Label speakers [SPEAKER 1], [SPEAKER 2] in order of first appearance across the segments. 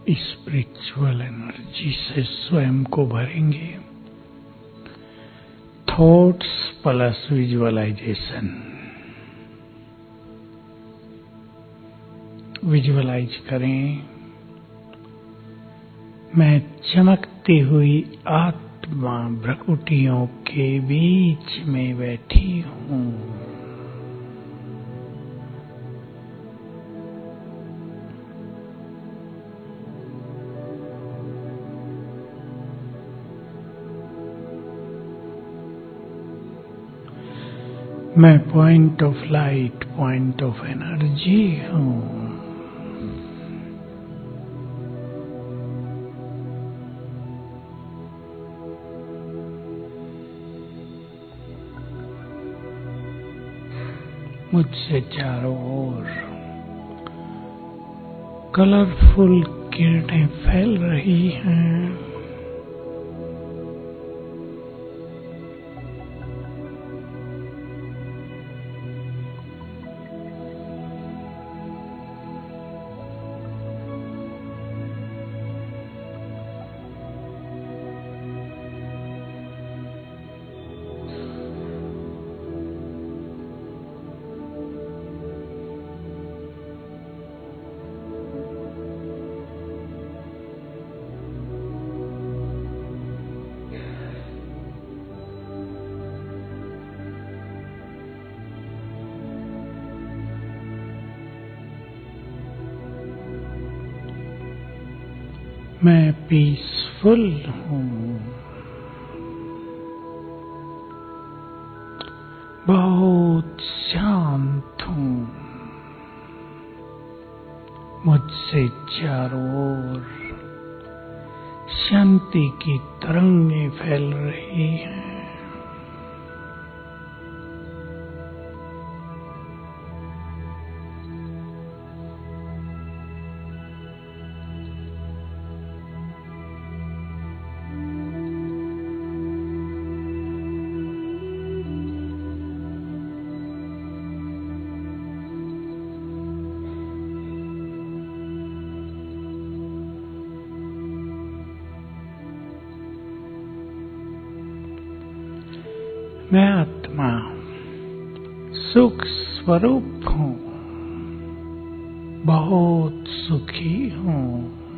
[SPEAKER 1] Spiritual energy से स्वयं को भरेंगे। Thoughts plus visualisation. विजुअलाइज करें, मैं चमकती हुई आत्मा भ्रकुटियों के बीच में बैठी हूँ। मैं point of light, point of energy हूँ। मुझसे चारों ओर कलरफुल किरणें फैल रही हैं। मैं पीसफुल हूँ, बहुत शांत हूँ। मुझसे चारों ओर शांति की तरंगें फैल रही हैं। मैं आत्मा सुख स्वरूप हूँ, बहुत सुखी हूँ।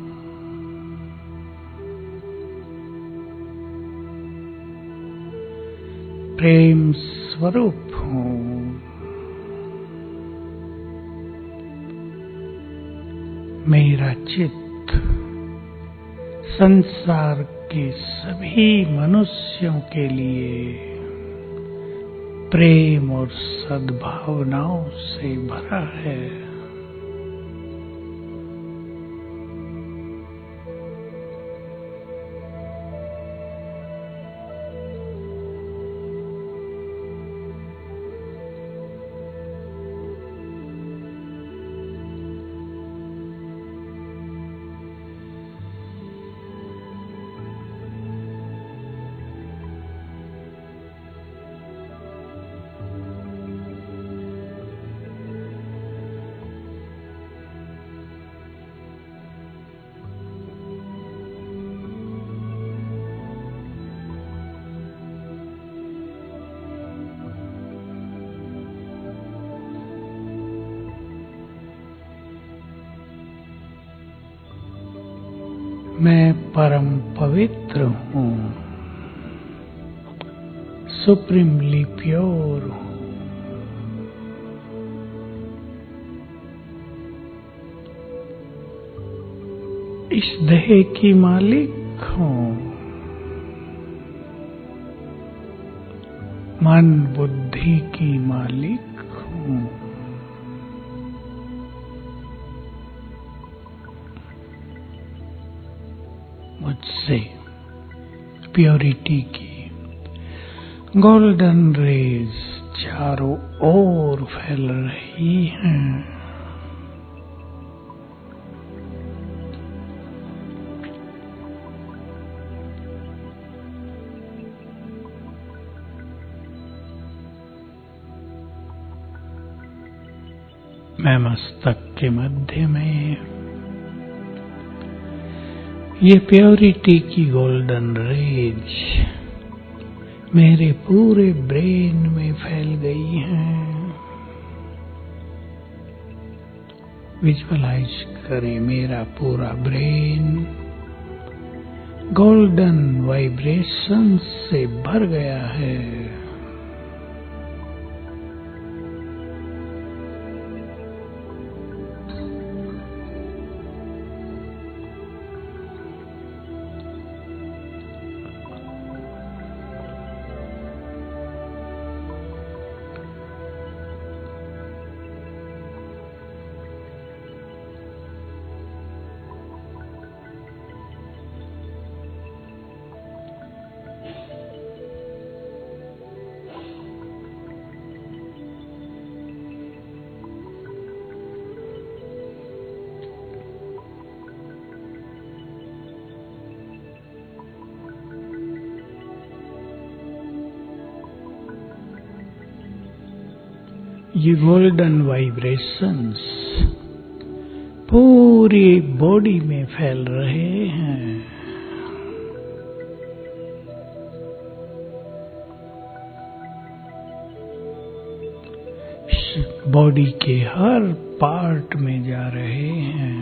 [SPEAKER 1] प्रेम स्वरूप हूँ। मेरा चित्त संसार के सभी मनुष्यों के लिए प्रेम और सद्भावनाओं से भरा है। मैं परम पवित्र हूँ, सुप्रीमली प्योर हूँ। इस देह की मालिक हूँ। मन बुद्धि की मालिक हूँ। मुझसे प्योरिटी की गोल्डन रेज चारों ओर फैल रही हैं। मैं मस्तक के मध्य में ये प्योरिटी की गोल्डन रेज मेरे पूरे ब्रेन में फैल गई हैं। विजुअलाइज करें मेरा पूरा ब्रेन गोल्डन वाइब्रेशन से भर गया है। ये गोल्डन वाइब्रेशंस पूरी बॉडी में फैल रहे हैं। बॉडी के हर पार्ट में जा रहे हैं।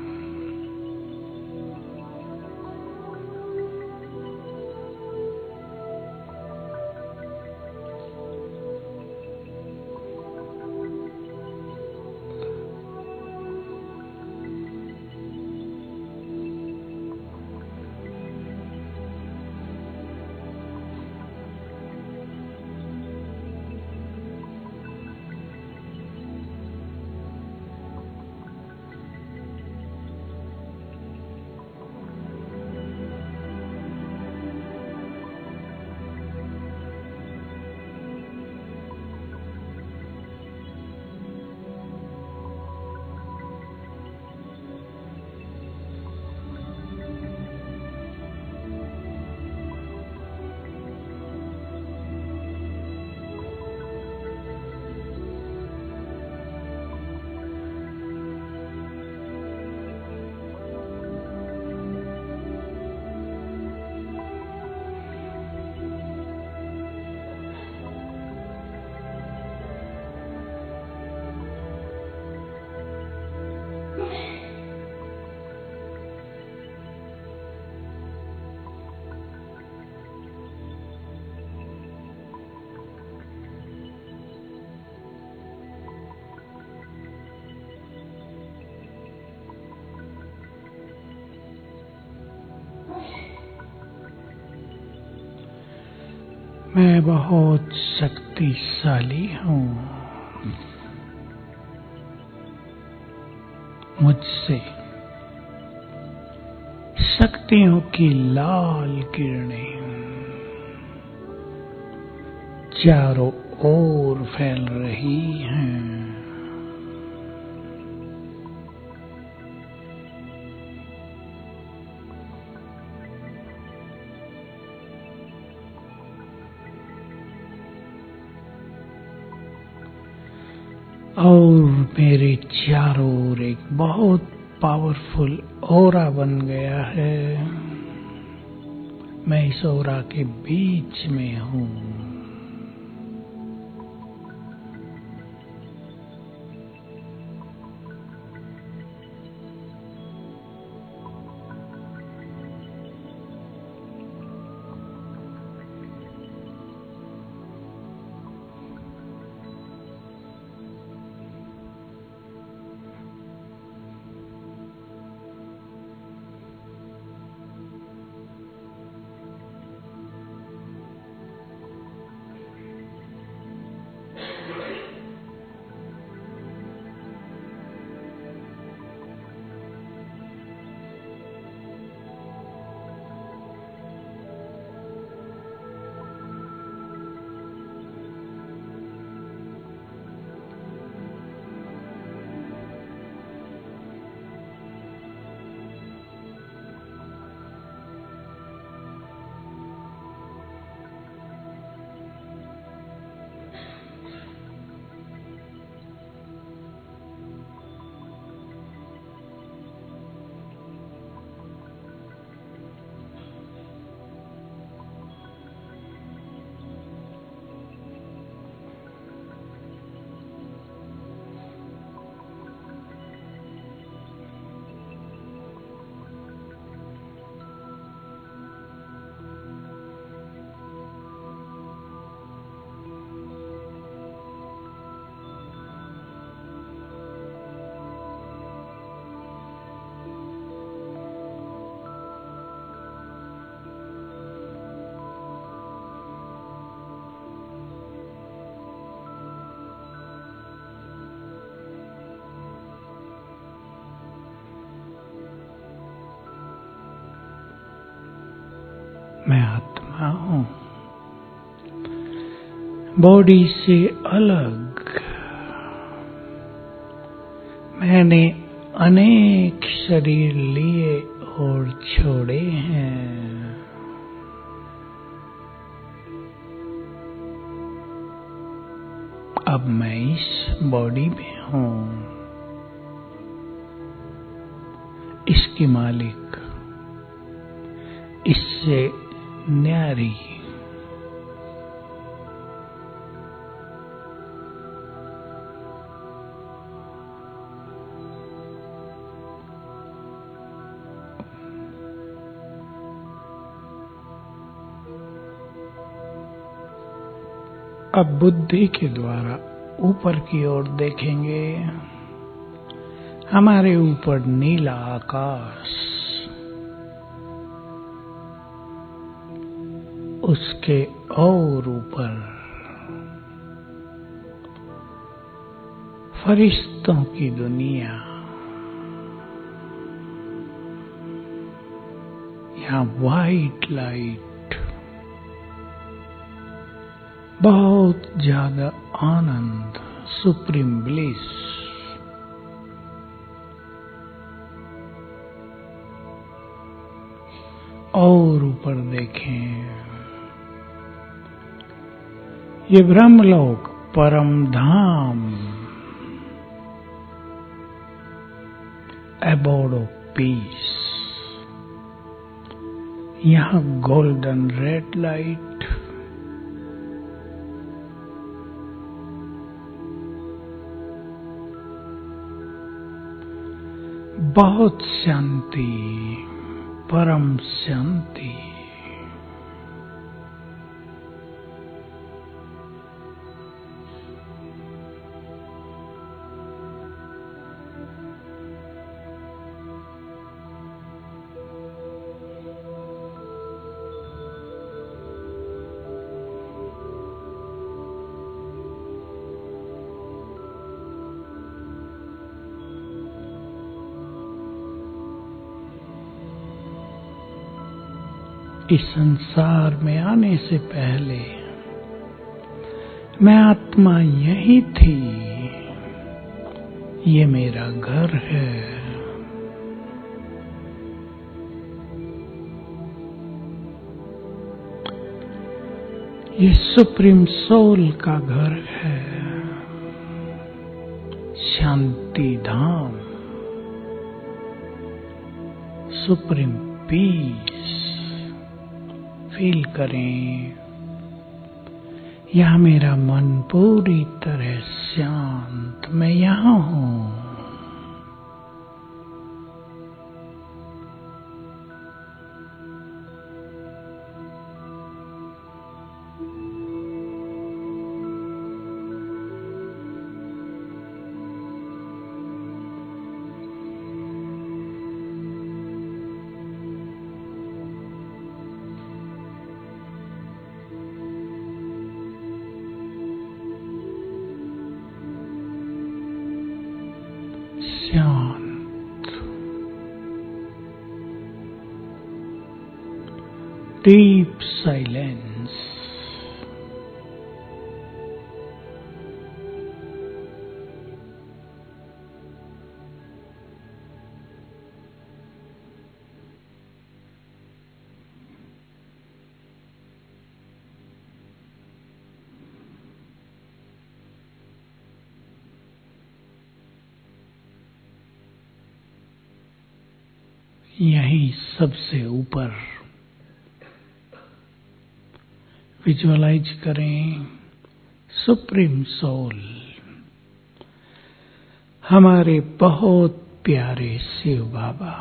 [SPEAKER 1] मैं बहुत शक्तिशाली हूँ। मुझसे शक्तियों की लाल किरणें चारों ओर फैल रही हैं। और मेरे चारों ओर एक बहुत पावरफुल ऑरा बन गया है। मैं इस ऑरा के बीच में हूँ। मैं आत्मा हूं, बॉडी से अलग। मैंने अनेक शरीर लिए और छोड़े हैं। अब मैं इस बॉडी में हूं, इसकी मालिक, इससे न्यारी। अब बुद्धि के द्वारा ऊपर की ओर देखेंगे। हमारे ऊपर नीला आकाश, उसके और ऊपर फरिश्तों की दुनिया। यहाँ वाइट लाइट, बहुत ज्यादा आनंद, सुप्रीम ब्लिस। और ऊपर देखें, ये Brahmalok, Param Dham, abode of peace. यहाँ गोल्डन रेड लाइट, बहुत शांति, परम शांति। इस संसार में आने से पहले मैं आत्मा यही थी। ये मेरा घर है। ये सुप्रीम सोल का घर है, Shanti Dham, supreme peace. Feel करें, यह मेरा मन पूरी तरह शांत, मैं यहां हूं। शांत, डीप साइलेंस। यही सबसे ऊपर विजुअलाइज करें, सुप्रीम सोल, हमारे बहुत प्यारे Shiv Baba.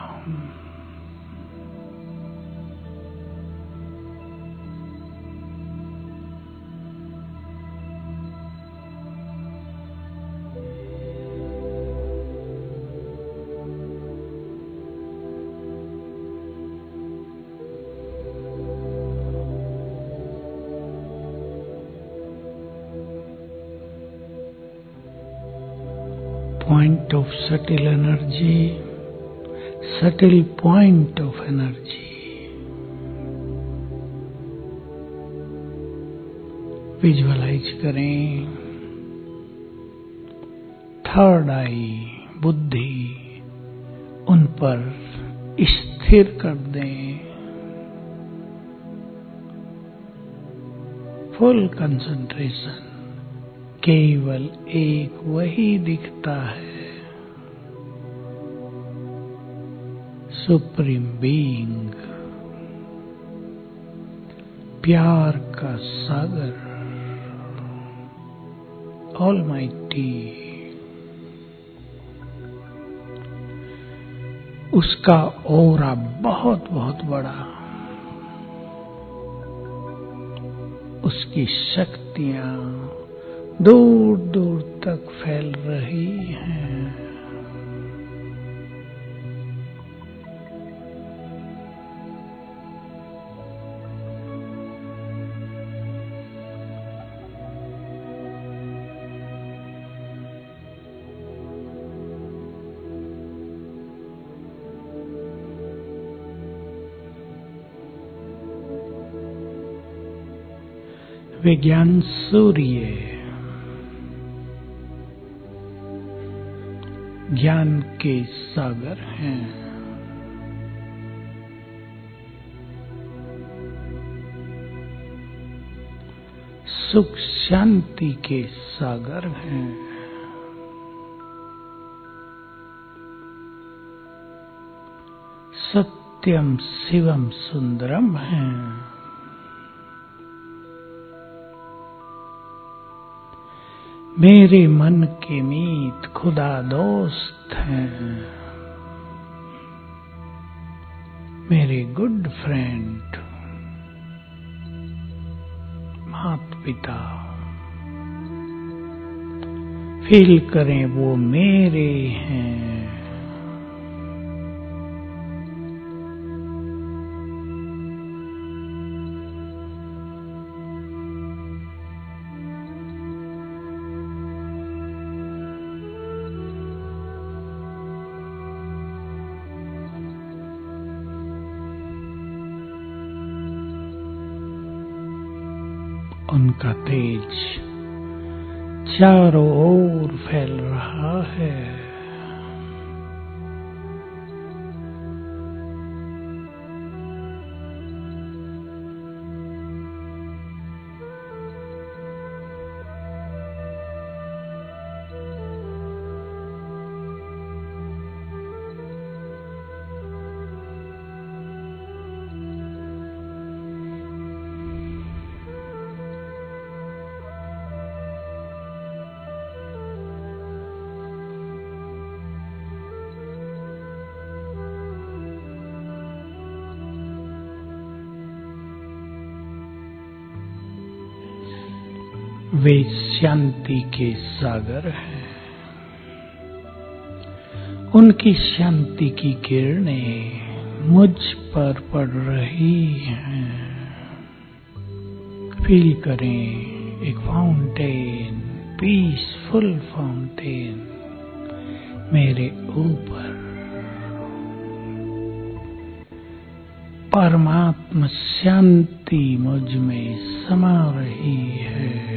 [SPEAKER 1] Point of subtle energy, subtle point of energy. Visualise करें। थर्ड आई, बुद्धि, उन पर स्थिर कर दें। फुल कंसंट्रेशन, केवल एक वही दिखता है, सुप्रीम बीइंग, प्यार का सागर, ऑलमाइटी। उसका ऑरा बहुत बहुत बड़ा, उसकी शक्तियां दूर दूर तक फैल रही हैं। विज्ञान सूर्य, ज्ञान के सागर हैं। सुख शांति के सागर हैं। सत्यम शिवम सुंदरम हैं। मेरे मन के मीत खुदा दोस्त हैं। मेरे गुड फ्रेंड, माता पिता, फील करें वो मेरे हैं। उनका तेज चारों ओर फैल रहा है। वे शांति के सागर हैं। उनकी शांति की किरणें मुझ पर पड़ रही हैं। फील करें एक फाउंटेन, पीसफुल फाउंटेन मेरे ऊपर। परमात्मा शांति मुझ में समा रही है।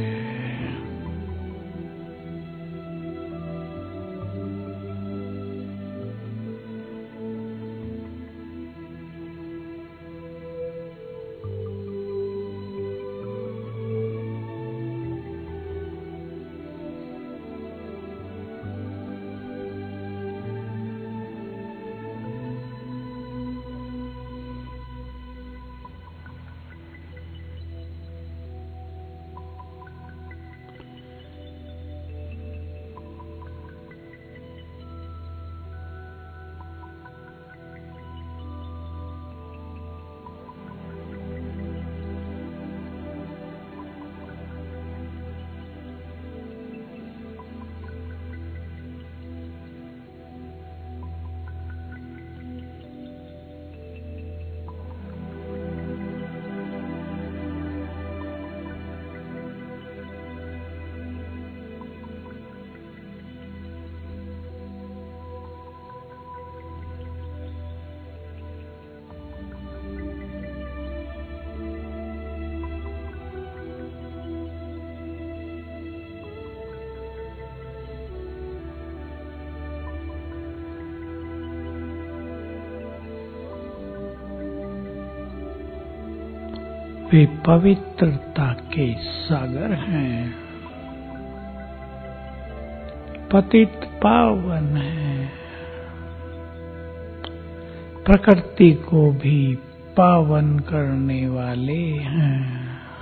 [SPEAKER 1] वे पवित्रता के सागर हैं, पतित पावन हैं, प्रकृति को भी पावन करने वाले हैं।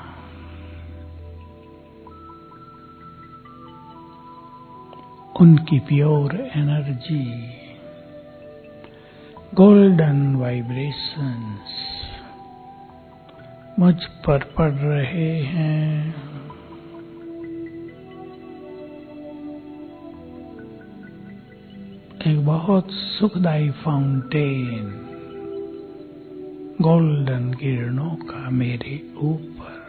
[SPEAKER 1] उनकी प्योर एनर्जी, गोल्डन वाइब्रेशंस मुझ पर पड़ रहे हैं। एक बहुत सुखदायी फाउंटेन गोल्डन किरणों का मेरे ऊपर